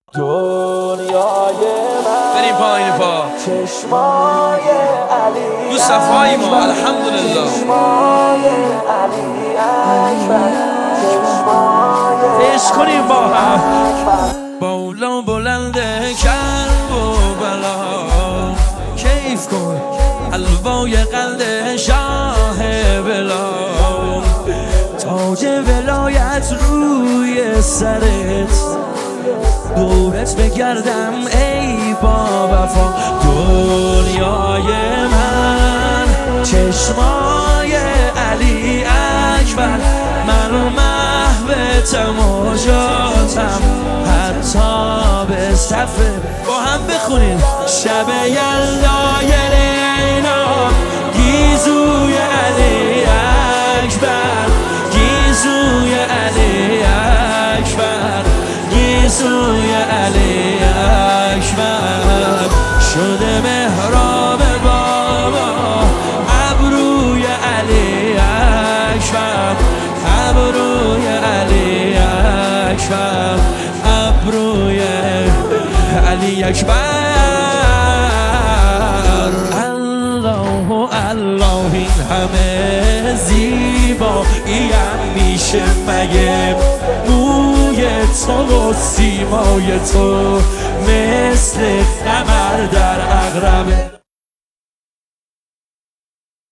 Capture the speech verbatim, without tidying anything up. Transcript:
دنیای من بریم پایین پا چشمای علی تو صفای ما الحمدلله چشمای علی اکبر چشمای عشق کنیم با هم اکبر بالا بلنده کرب و بلا کیف کن حلوای قلب شاه بلا تاج ولایت روی سرت دورت بگردم ای با وفا دنیای من چشمای علی اکبر من محو تماشاتم حتی به صفه با هم بخونیم شب یلدای لیلا گیزوی علی اکبر گیزوی علی اکبر گیزوی علی اکبر شده محراب بابا ابروی علی اکبر ابروی علی اکبر ابروی علی اکبر الله الله این همه زیباییم میشه مگه موی تو و سیمای تو مثل قمر در عقربه